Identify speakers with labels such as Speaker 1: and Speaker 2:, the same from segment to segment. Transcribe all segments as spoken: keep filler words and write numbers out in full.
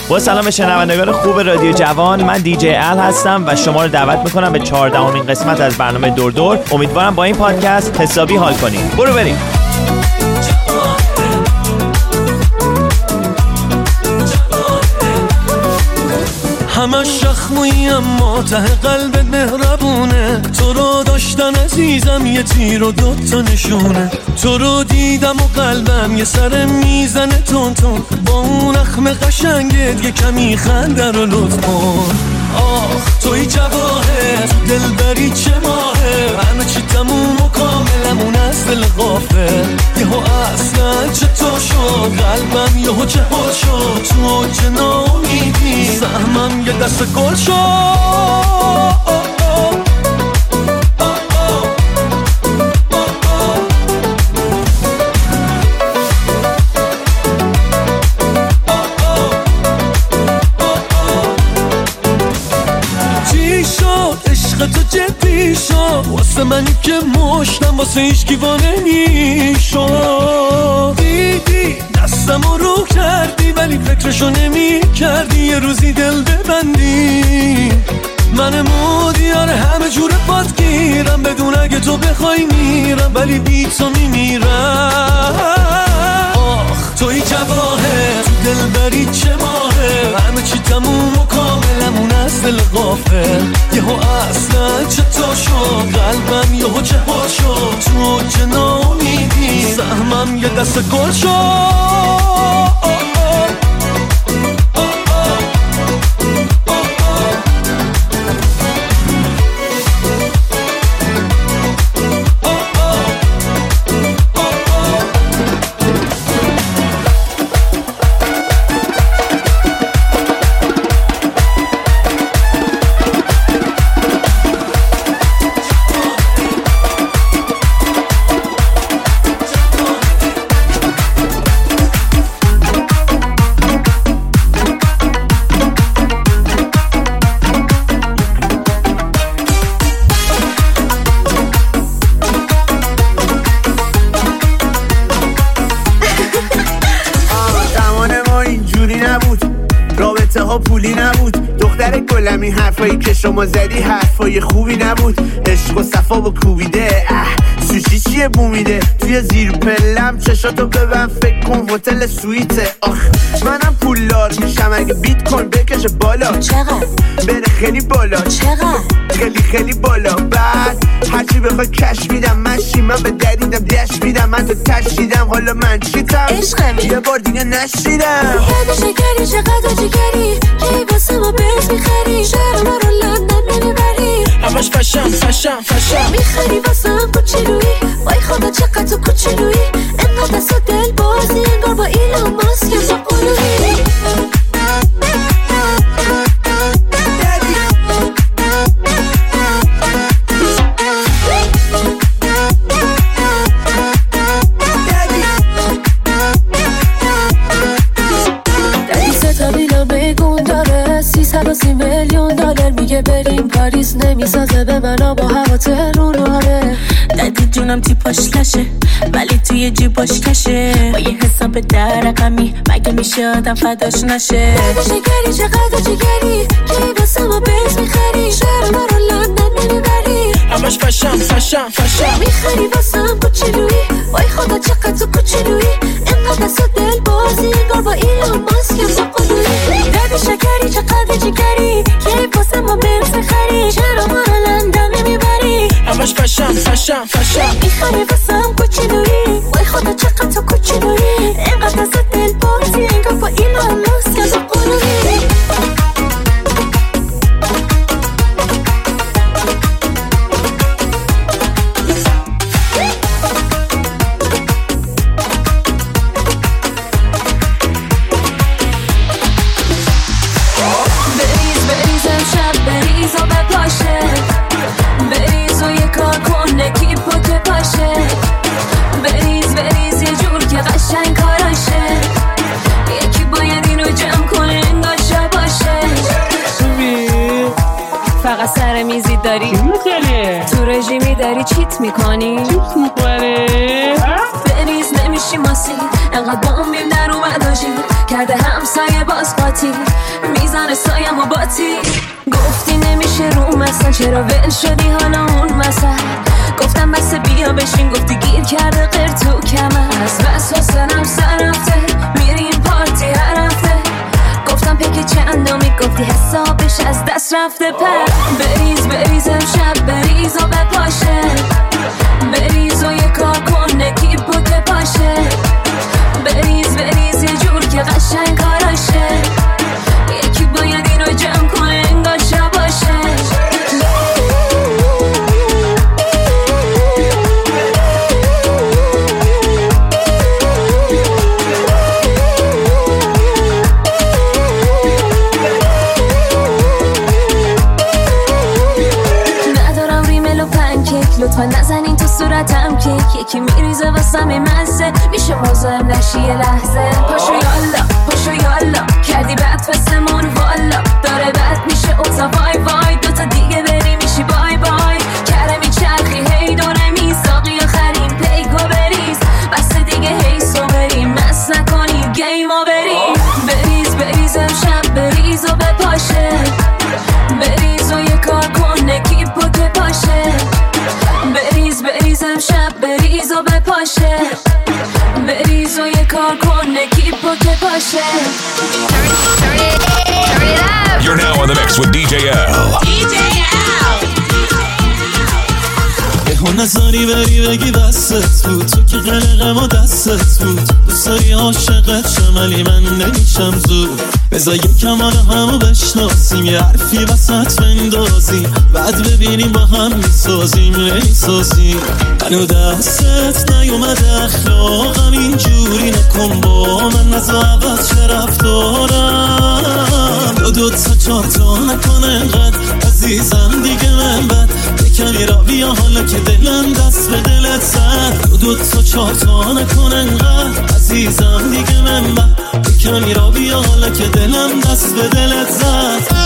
Speaker 1: با سلام به شنوندگان خوب رادیو جوان، من دیجی ال هستم و شما رو دعوت میکنم به چهاردهمین قسمت از برنامه دور دور. امیدوارم با این پادکست حسابی حال کنید. برو بریم.
Speaker 2: همش شخمویی اما ته قلبت مهربونه، تو رو داشتن عزیزم یه تیر و دوتا نشونه، تو رو دیدم و قلبم یه سر میزنه تون تون، با اون اخم قشنگت یه کمی خنده رو لطف کن. آخ توی جواهر دلبری چه ماهه، همه چی تموم و کاملمون از دل غافل، یهو اصلا چطور شد قلبم یهو چه حال شد، تو چه ناامیدی سهمم یه دست گل شد. تو جدی شد واسه منی که مشتم واسه هیچ کیوانه میشد، دیدی دستمو رو کردی ولی فکرشو نمی کردی یه روزی دل ببندی، من مودیار همه جور پات گیرم، بدون اگه تو بخوای میرم ولی بی تو میمیرم. آخ توی جواهر تو دلبری چه ماهه، همه چی تموم و کاملمون از دل غافل، یهو اصلا چطور شد قلبم یهو چه حال شد، تو چه ناامیدی سهمم یه دست گل شد. پولی نبود دختر گلمی، حرفایی که شما زدی حرفای خوبی نبود، عشق و صفا با کوبیده سوشی چیه بومیده، توی زیر پلم چشاتو ببن فکر کن هتل سویته. آخ منم پولدار میشم اگه بیت کوین بکشه بالا،
Speaker 3: چقدر؟
Speaker 2: بره خیلی بالا،
Speaker 3: چقدر؟
Speaker 2: خیلی خیلی بالا، بعد هرچی بخوای کش میدم، مشی من به دریدم دش میدم، من تو تشیدم حالا من چیتم
Speaker 3: عشقمی
Speaker 2: یه بار دیگه نشیدم.
Speaker 3: یاد شکری چقدر جگری کی واسه ما برز میخری، شهر ما رو لندن نمیبری،
Speaker 2: همش فشم فشم فشم
Speaker 3: میخری واسه هم کوچولویی، وای خدا چقدر تو کوچولویی، انقدر دست و دل بازی انگار با ایلان ماسک با قلوبی. سی میلیون دلار میگه بریم پاریس، نمیسازه به من با هوا تهرونه، دادی جونم تیپاش لشه ولی توی جیباش کشه، با یه حساب در رقمی مگه میشه آدم فداش نشه. شکری چقدر جگری کی واسه ما برز میخری، شهر ما رو لندن نمیبری،
Speaker 2: همش فشم فشم فشم
Speaker 3: میخری واسه هم کوچولویی، وای خدا چقدر تو کوچولویی، انقدر دست و دل بازی انگار با ایلان ماسک با قلوبی. دادی شکری چقدر جگری کی واسه ما برز میخری، شهر ما رو لندن نمیبری،
Speaker 2: همش فشم فشم فشم
Speaker 3: میخری واسه هم کوچولویی، وای خدا چقدر تو کوچولویی، انقدر دست و دل بازی انگار با ایلان ماسک با قلوبی.
Speaker 4: سر میزی داری تو رژیمی داری چیت میکنی
Speaker 5: چیت میکنی
Speaker 4: بریز نمیشه
Speaker 3: باشی ماسی انقدر بامبیم در اومد آجی کرده همسایه باز قاطی میزنه سایم و باتی گفتی نمیشه رو مثلا چرا ول شدی حالا اون مثلا گفتم بس بیا بشین گفتی گیر کرده غیر تو کمر از بس حسنم سر رفته میریم پارتی هر هفته گفتم پک چندمی گفتی حسابش از دست رفته پر بریز بریز امشب بریز و بپاشه بریز و یه کار کن نکیب و که پاشه بریز بریز یه جور که قشنگ کاراشه یکی باید این رو جمع کنه انگار شب باشه لطفا نزنین تو صورتم که یکی میریزه واسم مزه میشه مزاحم نشی یه لحظه پاشو یالا پاشو یالا کردی بد فستمون والا داره بد میشه اوزا وای وای دوتا دیگه بری میشی بای بای کرمی چرخی هی دونه میساقی آخرین پیکو بریز بس دیگه هی سو بریم مس نکنی گیم و بریم بریز بریز امشب بریز و بپاشه بریز و یه کار کن نکیب و که پاشه بریز بریز امشب بریز و بپاشه بریز و یه کار کن نکیب و که پاشه
Speaker 5: You're now on the mix with دی جی L.
Speaker 2: دی جی L. یهو نظری بری بگی بستت بود تو که قلقم و دستت بود دوست داری عاشقت شم ولی من نمیشم زود بذار یکم حالا همو بشناسیم یه حرفی وسط بندازیم بعد ببینیم با هم میسازیم نمیسازیم هنو دستت نیومده اخلاقم اینجوری نکن با من نزا عوض چه رفتارم دو دو تا چار تا نکن انقدر عزیزم دیگه من بد یکمی را بیا حالا که دلم دست به دلت زد دو دو تا چار تا نکن انقدر عزیزم دیگه من بد یکمی را بیا حالا که دلم دست به دلت زد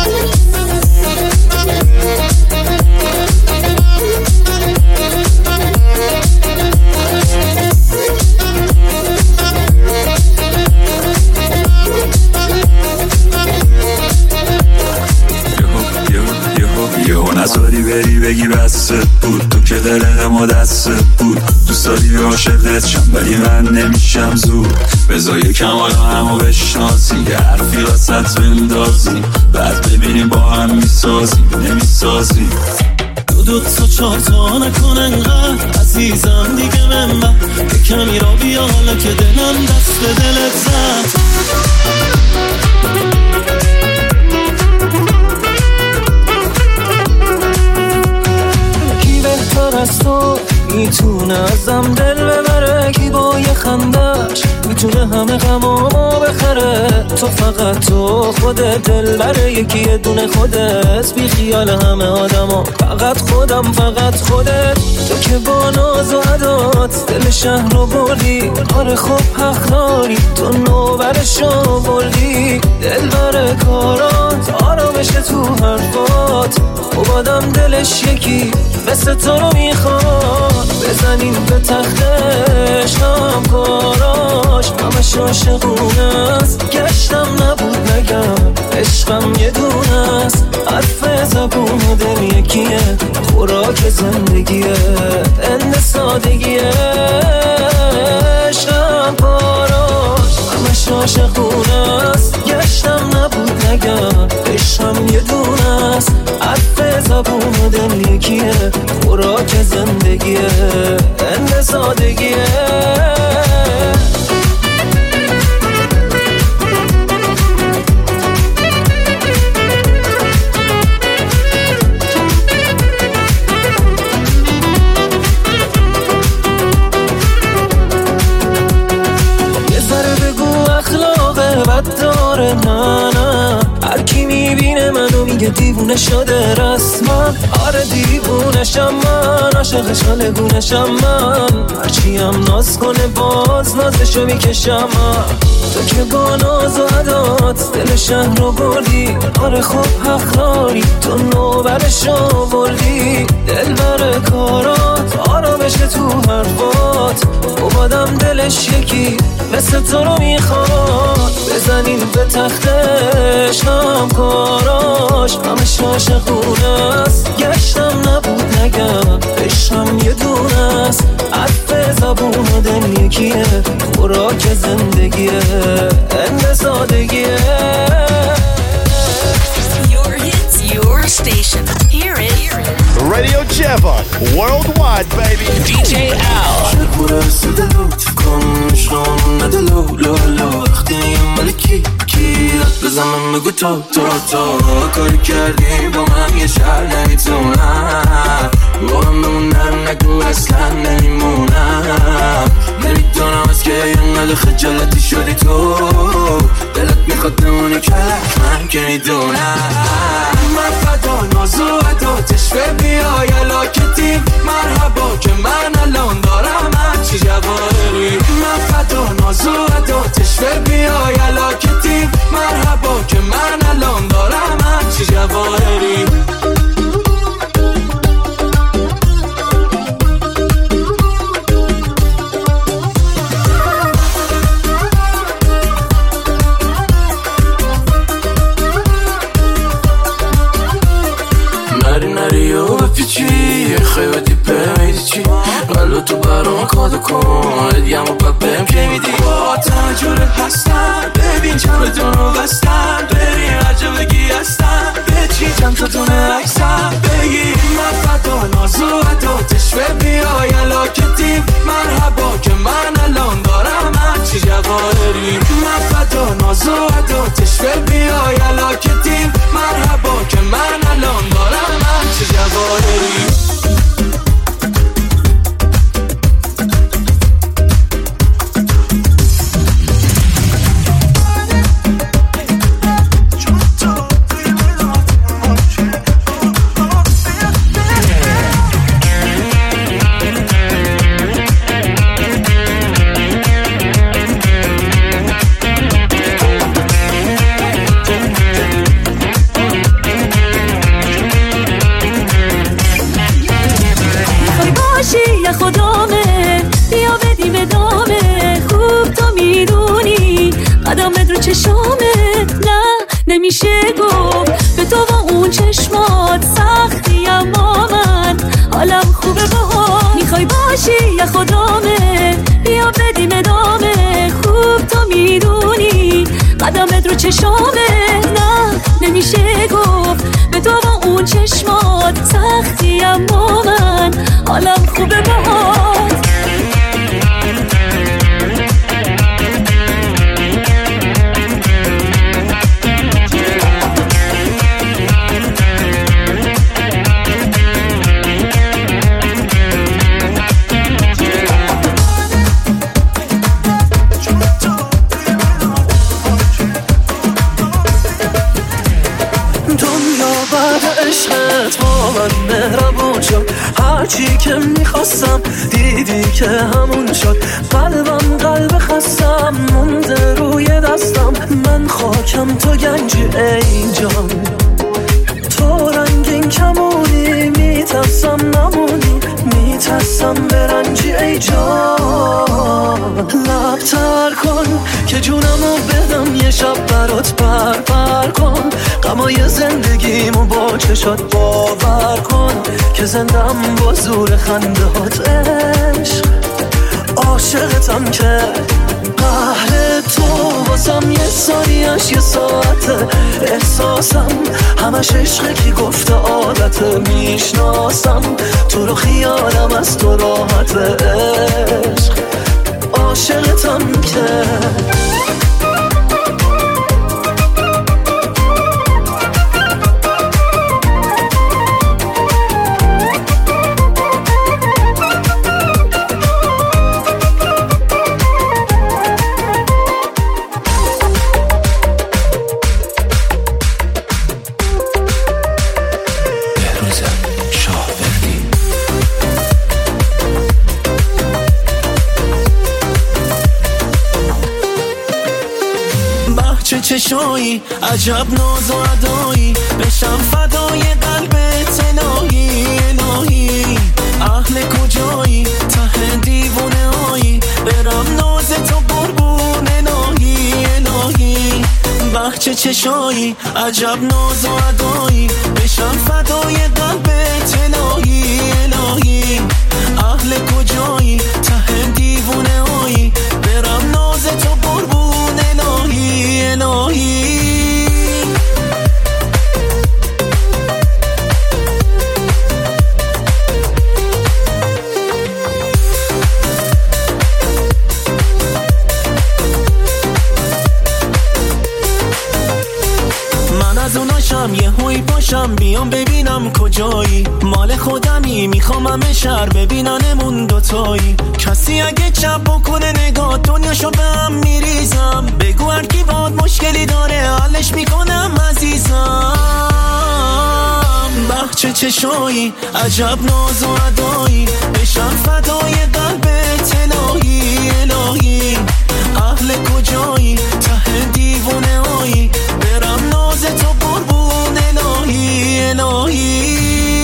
Speaker 6: یهو نزاری بری بگی بستت بود تو که دلم و دستت بود دوست داری عاشقت شم ولی من نمیشم زود بذار یکم حالا همو بشناسیم یه حرفی وسط بندازیم بعد ببینیم با هم میسازیم نمیسازیم
Speaker 2: دو دو تا چار تا نکن انقدر عزیزم دیگه من با یکمی را بیا حالا که دلم دست به دلت زد بهتر از تو میتونه ازم دل ببره کی با یه خندش میتونه همه غمامو بخره تو فقط تو خودت دل بره یکی یه دونه خودت بی خیال همه آدما فقط خودم فقط خودت تو که با ناز و عدات دل شهر رو بردی آره خوب حق داری تو نوبرشو بردی دل بره کارات آرامش تو حرفات خب آدم دلش یکی مثل تو رو میخواد بزنیم به تختش هم کاراش همش عاشقونه است گشتم نبود نگم عشقم یه دونه است حرف زبون و دل یکیه خوراک زندگیه اند سادگیه عشقم کاراش همش عاشقونه است گشتم نبود نگم عشقم یه دونه است حرف زبون و دل یکیه خوراک زندگیه اند سادگیه یه ذره بگو اخلاق بد داره منم هر کی میبینه منو میگه دیوونه شده رسما آره دیوونشم من عاشقش حالگونشم من هرچی هم ناز کنه باز نازشو میکشم من تو که با ناز و عدات دل شهر رو بردی. آره خب حق داری تو نوبرش آوردی. دل بر کارات آرامش تو حرفات اومدم دلش یکی مثل تو رو میخواد. بزنین به تختش هم کاراش همش عاشقونه است. گشتم نبود نگم عشقم یه دونه است. عطف زبون و دل یکیه خوراک زندگیه اند سادگیه.
Speaker 7: Your hits, your station. Hear it.
Speaker 8: Radio Javon, worldwide, baby.
Speaker 1: دی جی Al.
Speaker 2: شکور سدلو تکن شام ندلو لو لو وقتی ملکی کیات بزنم مگو تو تو تو کاری کردی با من یه شهر نمیتونم با من بمونم نگو اصلا نمیمونم. نمیدونم از که اینقدر خجالتی شدی تو. دلت میخواد نمونی کلک من که میدونم. من فدا نازو عداتش به بیای علاکتی مرحبا که من الان دارم هرچی جواهری. من فدا نازو عداتش به بیای علاکتی مرحبا که من الان دارم هرچی جواهری. خیلی دیپه میدی چی قلو تو برام کادو کن ادیم و پپم که میدی. با تجربه هستن ببین چمدون رو بستن بریم عجب بگی هستن به چی چند تا تونه اکسن بگی. من فدا نازو عداتش به بیای علاکتی مرحبا که من الان دارم هرچی جواهری. من فدا نازو عداتش به بیای علاکتی مرحبا که من الان دارم هرچی جواهری.
Speaker 3: خدامه بیا بدیم ادامه خوب تو میدونی قدمت رو چشامه. نه نمیشه گفت به تو با اون چشمات سختی اما من حالم خوبه باهات. میخوای باشی یا خدامه بیا بدیم ادامه خوب تو میدونی قدمت رو چشامه. نه نمیشه گفت به تو با اون چشمات سختی اما من حالم خوبه باهات. هرچی که میخواستم دیدی که همون شد. قلبم قلب خستم مونده روی دستم. من خاکم تو گنجی ای جان تو رنگین کمونی میترسم نمونی میترسم برنجی ای جان. لب تر کن که جونمو بدم یه شب برات پر پر کن. غمای زندگیمو با چشات باور کن که زندم با زور خندهات عشق. عاشقتم که قهر تو واسم یه ثانیه‌اش یه ساعته. احساسم همش عشقه کی گفته عادته. میشناسم تو رو خیالم از تو راحت عشق. عاشقتم که
Speaker 2: چشایی عجب ناز و ادایی بشم فدای قلبت الهی الهی اهل کجایی ته دیوونه هایی برم ناز تو قربون الهی الهی بخچه چشایی عجب ناز و ادایی بشم فدای قلبت الهی الهی اهل کجایی ته دیوونه هایی برم ناز تو قربون الهی الهی از اوناشم یه هوی باشم بیام ببینم کجایی مال خودمی میخوام همه شهر ببیننمون دوتایی کسی اگه چپ بکنه نگاه دنیاشو به هم میریزم بگو هر کی باد مشکلی داره حلش میکنم عزیزم بخچه چشایی عجب ناز و ادایی بشم فدای قلبت الهی الهی اهل کجایی ته دیوونه هایی برم ناز تو قربون الهی الهی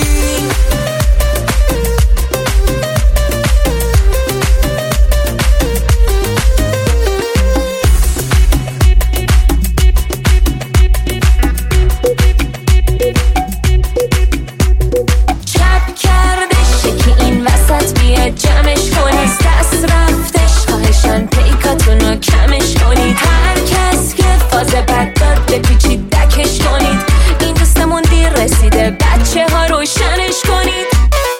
Speaker 4: چپ کردش که این وسط بیاد جمعش کنید دست رفتش خواهشان پیکاتونو کمش کنید هر کس که فاز بد داد بپیچید دکش کنید این دوستمون دیر رسیده بچه ها روشنش کنید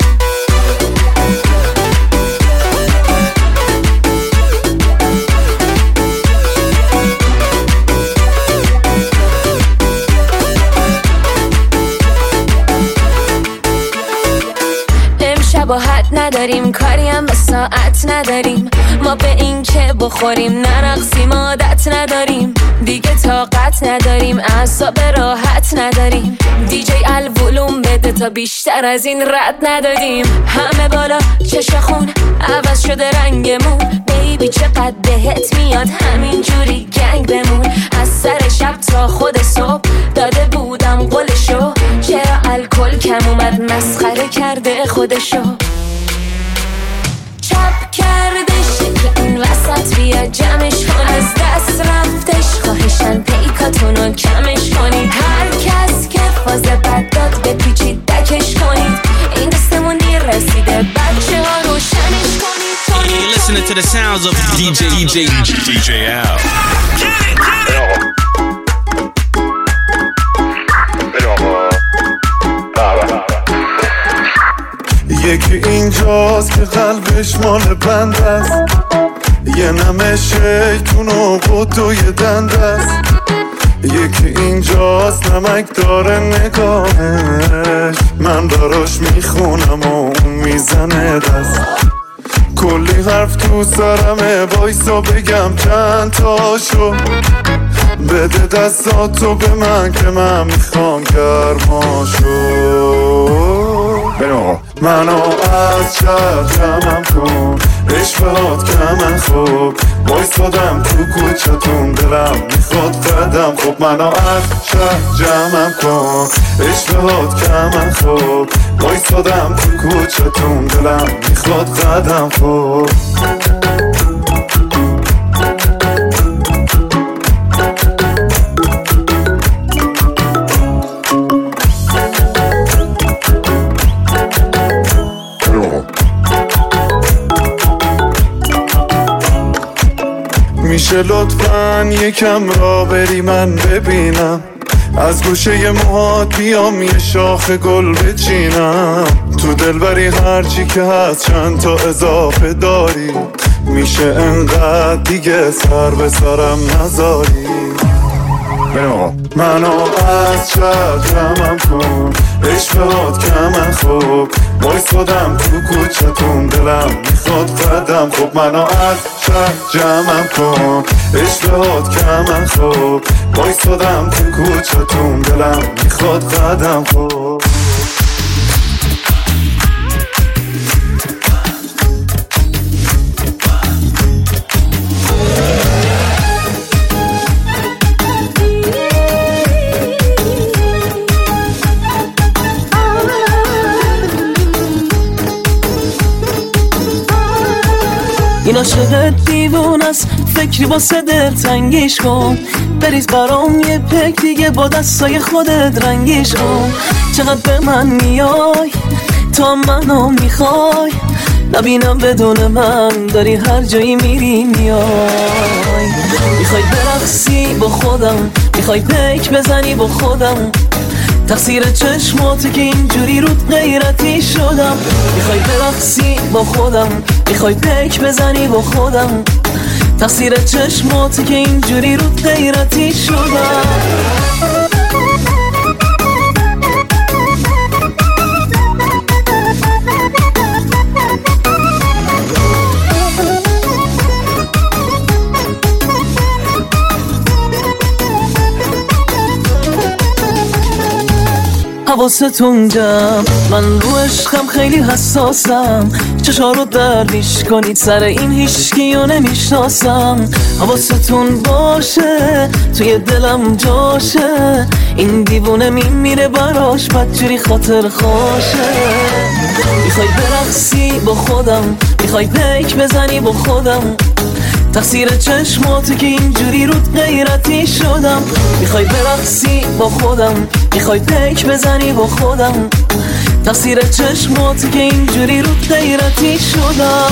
Speaker 4: شباهت نداریم کاری هم به ساعت نداریم ما به این که بخوریم نرقصیم عادت نداریم دیگه طاقت نداریم اعصاب راحت نداریم دیجی الولوم بده تا بیشتر از این رد ندادیم همه بالا چشم خون عوض شده رنگمون بیبی چقدر بهت میاد همین جوری گنگ بمون از سر شب تا خود صبح داده بودم قولشو چرا الکل کم اومد مسخره کرده خودشو چپ کردش که این وسط بیا جمعش کن از دست رفتش خواهشن پیکاتونو کمش کنید هر کس که فاز بد داد بپیچید دکش کنید این دستمون دیر رسیده بچه ها روشنش کنید
Speaker 9: You're listening to the sounds of دی جی دی جی
Speaker 5: دی جی Al.
Speaker 10: یکی اینجاست که قلبش مال بند است یه نمه شیطون و قطع یه دند است یکی اینجاست نمک داره نگاهش من براش میخونم و اون میزنه دست کلی حرف تو سرمه وایسا بگم چند تاشو بده دستاتو به من که من میخوام گرماشو منو از شهر جمعم کن عشقات که من خوب وایسادم تو کوچتون دلم میخواد قدم خوب منو از شهر جمعم کن عشقات که من خوب وایسادم تو کوچتون دلم میخواد قدم خوب میشه لطفاً یکم را بری من ببینم از گوشه موهات بیام یه شاخ گل بچینم تو دلبری هرچی که هست چند تا اضافه داری میشه انقدر دیگه سر به سرم نذاری منو از شهر جمعم کن عشقات که من خوب وایسادم تو کوچتون دلم میخواد قدم خوب منو از شهر جمعم کن عشقات که من خوب وایسادم تو کوچتون دلم میخواد قدم خوب
Speaker 11: عاشقت دیوون است، فکری واسه دل تنگیش کن. بریز برام یه پک دیگه با دستای خودت رنگیش کن. چقدر به من میای تا منو میخوای، نبینم بدون من داری هر جایی میری میای. میخوای برقصی با خودم، میخوای پیک بزنی با خودم، تقصیر چشماتی که اینجوری رود غیرتی شدم. میخوای برقصی با خودم، میخوای پیک بزنی با خودم، تقصیر چشماتی که اینجوری رود غیرتی شدم. حواستون جمع، من رو عشقم خیلی حساسم. چشا رو درویش کنید سر این هیچکیو نمیشناسم. حواستون باشه توی دلم جاشه، این دیوونه میمیره براش بدجوری خاطر خوشه. میخوای برقصی با خودم، میخوای پیک بزنی با خودم، تقصیر چشماتی که اینجوری رود غیرتی شدم. میخوای برقصی با خودم، میخوای پیک بزنی با خودم، تقصیر چشماتی که اینجوری رود غیرتی شدم.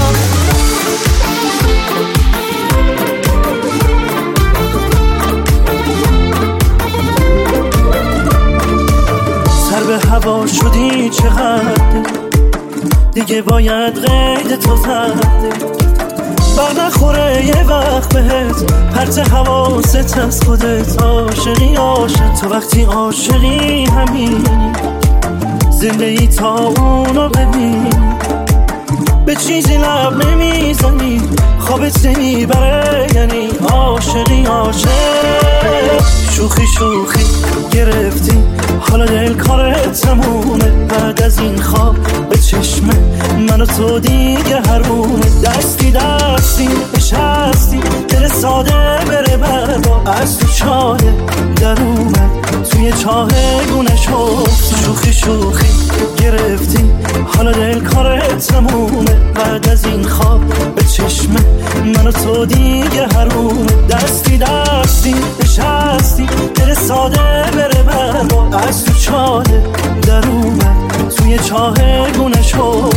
Speaker 2: سر به هوا شدی چقدر، دیگه باید قید تو زده. بر نخوره یه وقت بهت پرت حواست از خودت. عاشقی عاشق تو وقتی عاشقی همینی، زنده ای تا اونو ببین. به چیزی لب نمیزنی، خوابت نمیبره، یعنی عاشقی عاشق. شوخی شوخی گرفتی، حالا دل کارت تمومه. بعد از این خواب به چشمه من و تو دیگه حرومه. دستی دستی نشستی، دل ساده بره بردا. از تو چاله در اومد توی چاه گونه شد. شوخی شوخی گرفتی، حالا دل کارت تمومه. بعد از این خواب به چشمه من و تو دیگه حرومه. دستی دستی نشستی، دل ساده بره بردا. از تو چاله در اومد توی چاه گونه شد.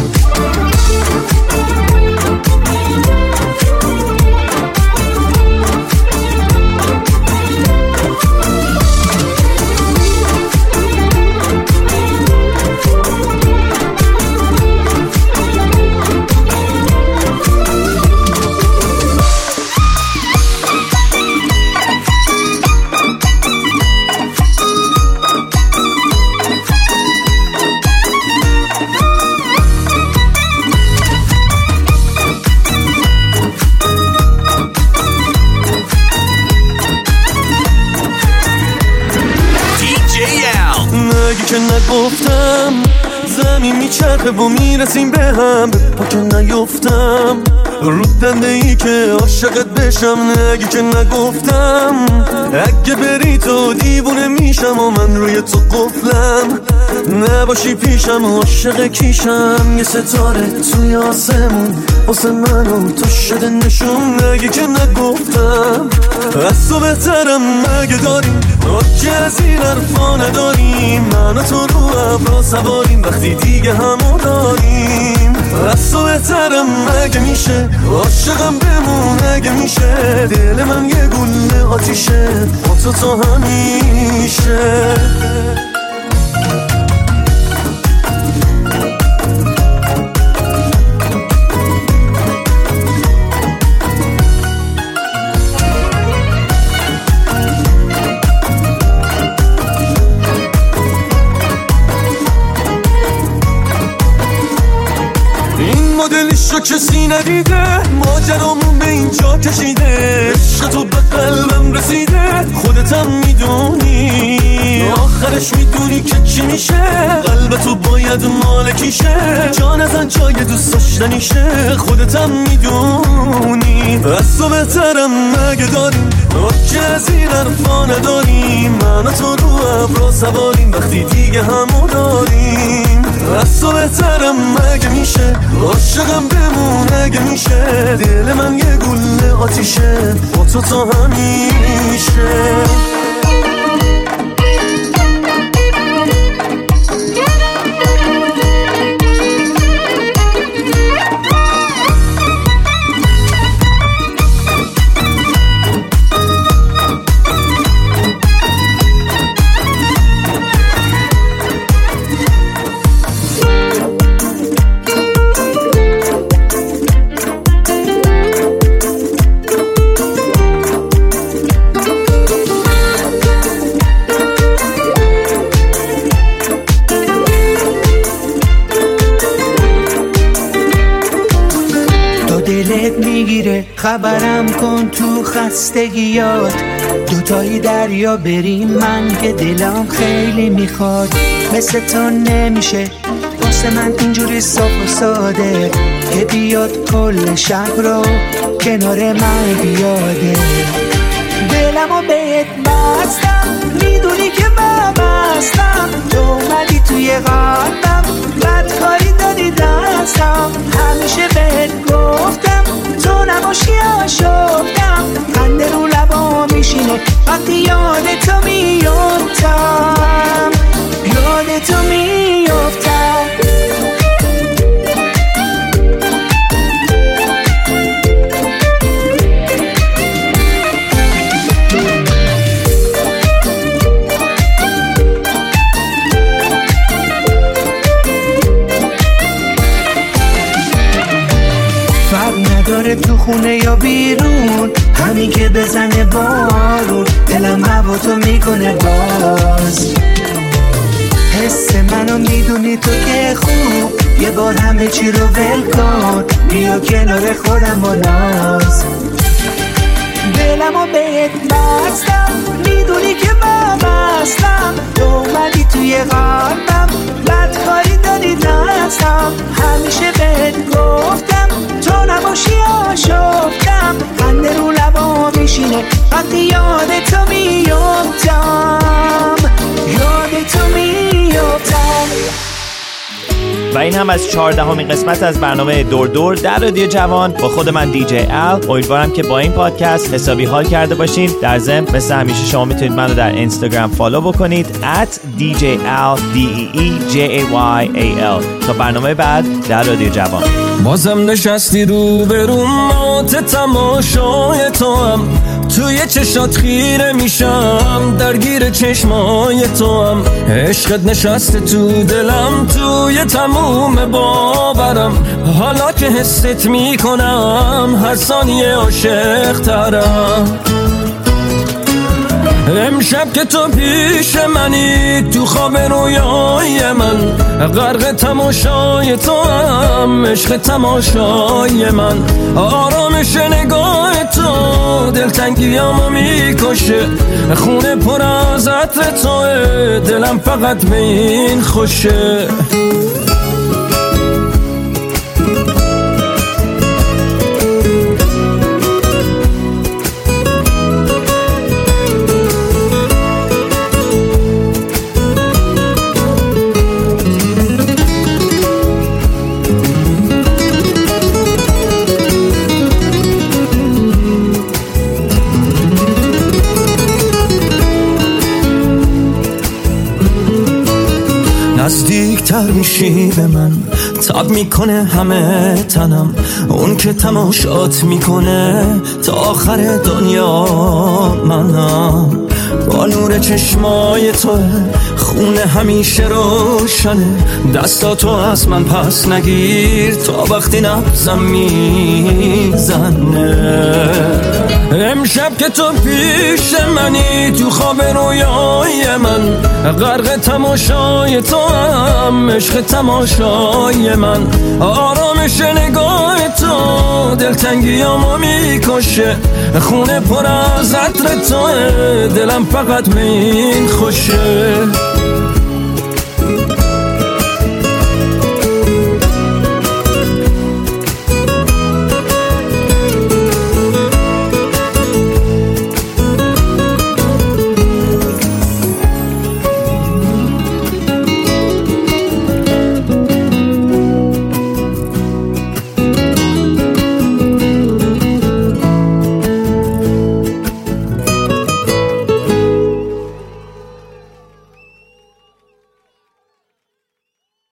Speaker 2: که نگفتم زمین میچرخه و میرسیم به هم، به پا که نیفتم رو دنده ای که عاشقت بشم. نگی که نگفتم اگه بری تو دیوونه میشم و من روی تو قفلم. نباشی پیشم عاشق کیشم، یه ستاره توی آسمون واسه من و تو شده نشون. نگی که نگفتم از تو بهترم مگه داریم، که از این حرفا نداریم. من و تو رو ابرا سواریم وقتی دیگه همو داریم. از تو بهترم مگه میشه، عاشقم بمون اگه میشه. دل من یه گونه آتیشه با تو تا همیشه. مدلش رو کسی ندیده، ماجرامون به اینجا کشیده. عشق تو به قلبم رسیده، خودتم میدونی. آخرش میدونی که چی میشه، قلب تو باید مالکیشه. جان ازن جای دوست داشتنیشه، خودتم میدونی. از تو بهترم مگه داریم، که از این حرفا نداریم. من و تو رو ابرا سواریم وقتی دیگه همو داریم. از تو بهترم مگه میشه، عاشقم بمون اگه میشه، دل من یه گل آتیشه با تو تا همیشه.
Speaker 12: خبرم کن تو خستگیات، دوتایی دریا بریم من که دلم خیلی میخواد. مثل تو نمیشه واسه من اینجوری صاف و ساده، که بیاد کل شب رو کنار من بیاده. دلمو بهت بستم میدونی که من بستم، تو اومدی توی قلبم بدکاری دادی دستم. همیشه بهت گفتم تو نباشی آشفتم، خنده رو لبا میشینه وقتی یاد تو میافتم، یاد تو میافتم. تو خونه یا بیرون، همین که بزنه بارون دلم هوا تو میکنه باز. حس منو میدونی تو که خوب، یه بار همه چی رو ول کن بیا کنار خودم با ناز. دلمو بهت بستم میدونی که من بستم، تو اومدی توی قلبم بدکاری دادی دستم. همیشه بهت گفتم تو نباشی آشفتم، خنده رو لبا میشینه وقتی یاد تو میافتم، یاد تو میافتم.
Speaker 1: و این هم از چهاردهمین قسمت از برنامه دور دور در رادیو جوان با خود من دیجی ال. امیدوارم که با این پادکست حسابی حال کرده باشین. در ضمن مثل همیشه شما میتونید منو در اینستاگرام فالو بکنید ات دی جی ال دی ای ای جی ای وای ای ال. تا برنامه بعد در رادیو جوان.
Speaker 2: بازم نشستی رو به رو مات تماشای تو هم، توی چشات خیره میشم درگیر چشمای تو هم. عشقت نشسته تو دلم توی تموم باورم، حالا که حست میکنم هر ثانیه عاشق ترم. امشب که تو پیش منی تو خواب رویای من، غرق تماشای تو هم عشق تماشای من. آرامش نگاه تو دلتنگیامو میکشه، خونه پر از عطر توه دلم فقط به این خوشه. نزدیکتر میشی به من، تاب میکنه همه تنم، اون که تماشات میکنه تا آخر دنیا منم. با نور چشمای تو خونه همیشه روشنه، دستاتو از من پس نگیر تا وقتی نبزم میزنه. امشب که تو پیش منی تو خواب رویای من، غرق تماشای تو هم عشق تماشای من. آرامش نگاه تو دلتنگیامو میکشه، خونه پر از عطر توه دلم فقط به این خوشه.